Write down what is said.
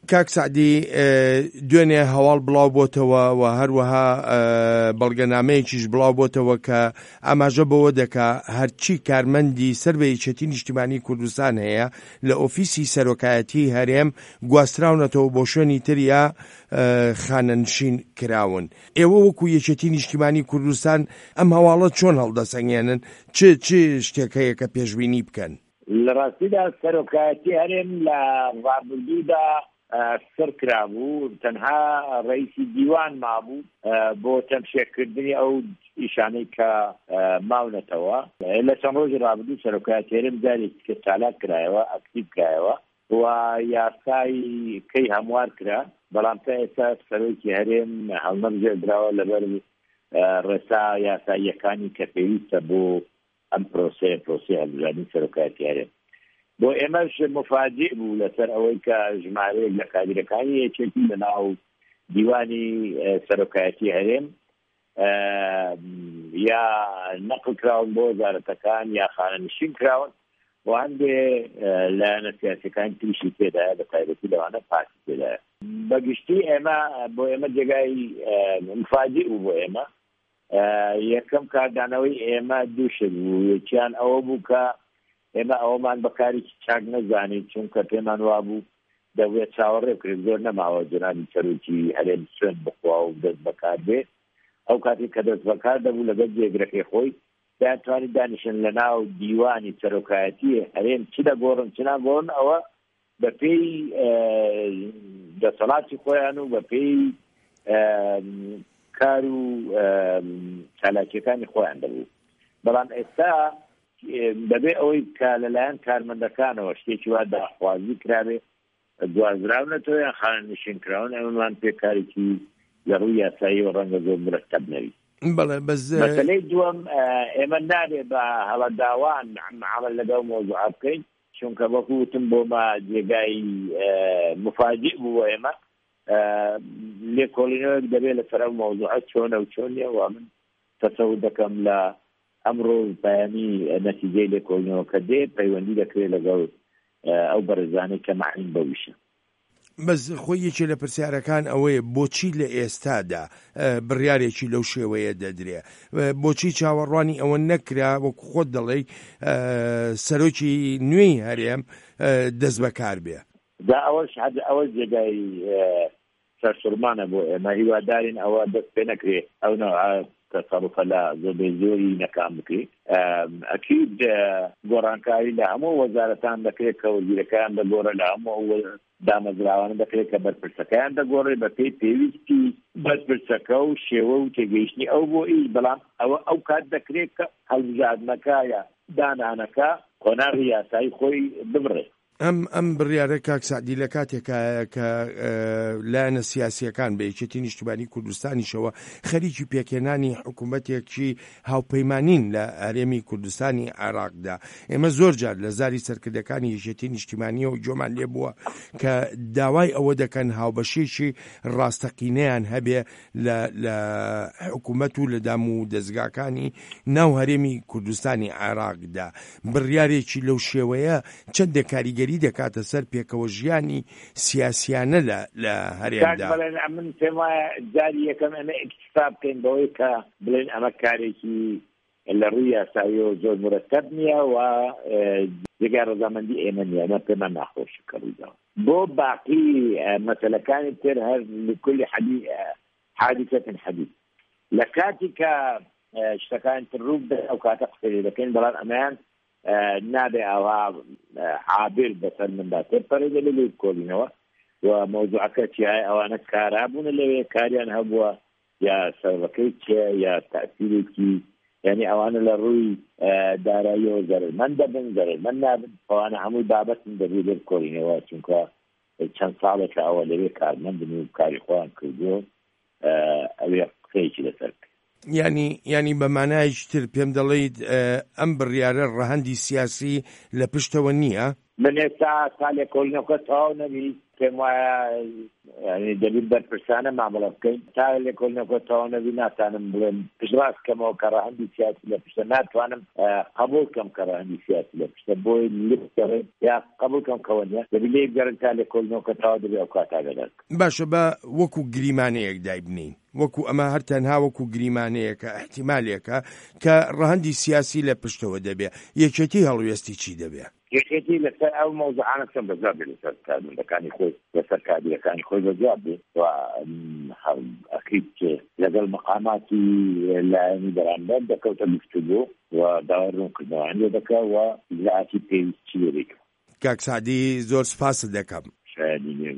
کاک سعدی دوێنێ هەواڵ بڵاو بۆتەوە و هەروەها بەڵگەنامەیەکیش بڵاو بۆتەوە کە ئاماژە بەوە دەکا هەرچی کارمەندی سەر بە یەکێتی نیشتیمانی کوردستان هەیە لە ئۆفیسی سەرۆکایەتی هەرێم گواستراونەتەوە بۆ شوێنی تریا خانەنشین کراون. ئێوە وەکو یەکێتی نیشتیمانی کوردستان ئەم هەواڵە چۆن هەڵدەسەنگێنن؟ چ شتێک هەیە کە پێشبینی بکەن؟ لە ڕاستیدا سەرۆکایەتی هەرێم لە ڕابردوودا سەر کرابوو، تەنها ڕئیسی دیوان مابوو بۆ تەمشێکردنی ئەو ئیشانەی کە ماونەتەوە. لە چەند ڕۆژی ڕابردوو سەرۆکایەتی هەرێم جارێکی کە چالاک کرایەوە، ئەکتیڤ کرایەوە و یاسای کەی هەموار کرا، بەڵام تا ئێستا سەرۆکی هەرێم هەڵمەبژێردراوە لەبەر ڕێسا یاساییەکانی کە پێویستە بۆ ئەم پرۆسەی هەڵبژاردنی سەرۆکایەتی هەرێم. بۆ ئێمەش مفاجئ بوو لەسەر ئەوەی کە ژمارەیەک لە کادرەکانی یەکێتی لەناو دیوانی سەرۆکایەتی هەرێم یا نەقل کراون بۆ وەزارەتەکان یا خانەنشین کراون و هەندێ لایەنە سیاسیەکانی تریشی تێدایە، بە تایبەتی لەوانە پارتی تێدایە. بەگشتی ئێمە بۆ ئێمە جێگای مفاجئ بوو بۆ ئێمە. یەکەم کاردانەوەی ئێمە دووشت بوو، یەکیان ئەوە بوو کە ئێمە ئەوەمان بەکارێکی چاک نەزانین، چونکە پێمان وابوو دەبێت چاوەڕێ بکرێت، زۆر نەماوە جنابی سەرۆکی هەرێم سوێن بخوا و دەست بەکار بێ. ئەو کاتێک کە دەست بەکار دەبوو لەگەڵ جێگرەکەی خۆی دەتوانێت دانیشن لە ناو دیوانی سەرۆکایەتی هەرێم چ دەگۆڕن چ ناگۆڕن، ئەوە بە پێی دەسەڵاتی خۆیان و بە پێی کار و چالاکیەکانی خۆیان دەبوو. بەڵام ئێستا دەبێت ئەوەی کە لەلایەن کارمەندەکانەوە شتێکی وا داخوازی کرابێ، گوازراونەتەوە یان خانەنشین کراون، ئەمەمان پێکارێکی لە ڕووی یاسایی و ڕەنگە زۆر مرەکەب نەوی. مەسەلەی دووەم، ئێمە نابێت بە هەڵەداوان عمل لەگەڵ مۆزوعە بکەین، چونکە وەکو وتم بۆمە جێگای مفاجئ بوو بۆ ئێمە. لێکۆڵینەوەک دەبێت لەسەر ئەو مۆزوعە چۆنە و چۆن نییە، و من تەسەور دەکەم لە ئەمڕۆ بەیانی نەتیجەی لێکۆڵینەوە کە دێت پەیوەندی دەکرێت لەگەڵ ئەو بەرزانەی کە معنین بەویشە. بەس خۆی یەکێ لە پرسیارەکان ئەوەیە بۆچی لە ئێستادا بڕیارێکی لەو شێوەیە دەدرێ؟ بۆچی چاوەڕوانی ئەوە نەکرا وەکو خۆت دەڵێی سەرۆکی نوێی هەرێم دەست بەکار بێ؟ ئەوە جێگای سەرسوورمانە بۆ ئێمە، هیوادارین ئەوە دەست پێ نەکرێ ئەو تەسەڕوفە لە زۆری نەکام بکرێت. ئەکید گۆڕانکاری لە هەموو وەزارەتان دەکرێت کە وەزیرەکان دەگۆڕێ، لە هەموو دامەزراوانە دەکرێت کە بەرپرسەکەیان دەگۆڕێ بە پێی پێویستی بەرپرسەکە و شێوە و تێگەیشتنی ئەو بۆ ئیش. بەڵام ئەو کات دەکرێت کە هەڵبژاردنەکە یا دانانەکە قۆناغی یاسایی خۆی ببڕێت. ئەم بڕیارە کاک سعدی لە کاتێکە کە لایەنە سیاسیەکان بە یەکێتی نیشتیمانی کوردستانیشەوە خەریکی پێکێنانی حکوومەتێکی هاوپەیمانین لە هەرێمی کوردستانی عێراقدا، ئێمە زۆر جار لە زاری سەرکردەکانی یەکێتی نیشتیمانیەوە جۆمان لێ بووە کە داوای ئەوە دەکەن هاوبەشێکی ڕاستەقینەیان هەبێ لە حکوومەت و لە دام و دەستگاکانی ناو هەرێمی کوردستانی عێراقدا. بڕیارێکی لەو شێوەیە چەندێک کاریگەری دەکاتە سەر پێکەوە ژیانی سیاسیانە لە هەرێمدا. من پێم وایە جاری یەکەم ئەمە ئیکتفا بکەین بەوەی کە بڵێن ئەمە کارێکی لە ڕووی یاساییەوە زۆر مرەکەب نییە و جێگای ڕەزامەندی ئێمە نییە، ئەمە پێمان ناخۆشی کەڕوویداوە. بۆ باقی مەسەلەکانی تر هەر لكل حادثة حديث لە کاتی کە شتەکان تر ڕوو بدەن ئەو کاتە قسەی دەکەین، بەڵام ئەمەیان نابێ ئەوها عابر بەسەر مندا تێپەڕێدە لە لێ کۆڵینەوە و مۆزوعەکە چیایە، ئەوانە کارابوونە لەوێ، کاریان هەبووە یا سەرەکەی چیە یا تەئسیرێکی، یعنی ئەوانە لە ڕووی داراییەوە زەرمەند دەبن زەرمەند نابن، ئەوانە هەمووی بابەتن دەبێت لێ کۆڵینەوە، چونکە چەند ساڵێکە ئەوە لەوێ کارمەندن و کاری خۆیان کردووە، ئەوێ قسەیەکی لەسەر ینی بە مانایش تر پێم دەڵێیت ئەم بڕیارە ڕەهەندی سیاسی لە پشتەوە نییە؟ من ئێستا ساڵێک کۆڵینەوەکە تەواو نەبی، پێم وایە يعني دەبێت بەرپرسانە مامەڵە بکەین تا لە کۆڵنەکەتەوە نەبی ناتانم بڵێن پشتڕاست کەمەوە کە ڕاهەندی سیاسی لە پشتە ناتوانم قبول کەم کە ڕاهەندی سیاسی لە پشتە بۆی لێ یا قبول کەم کەوەنیە دەبێت لێ بگەڕن تا لە کۆڵنەکەتەوە دەبێت ئەو کاتاگەدەر باشە بە وەکو گریمانەیەک دایبنین وەکو ئەمە هەر تەنها وەکو گریمانەیەکە احتیمالێکە کە ڕاهەندی سیاسی لە پشتەوە دەبێت یەکێتی هەڵوێستی چی دەبێت یەکێتی لەسەر ئەو مەوزوعانە چەند بەجار بێت لەسەر کارمەندەکانی خۆی لەسەر کاریەکانی خۆی بەجار بێت و ئەکریت لەگەڵ مەقاماتی لایەنی بەرامبەر دەکەوتە گفتوگۆ و داوای ڕوونکردنەوەیان لێ دەکات و ئیجراعاتی پێویستی لێ دەکات. کاک سعدی زۆر سوپاست دەکەم. شایەنی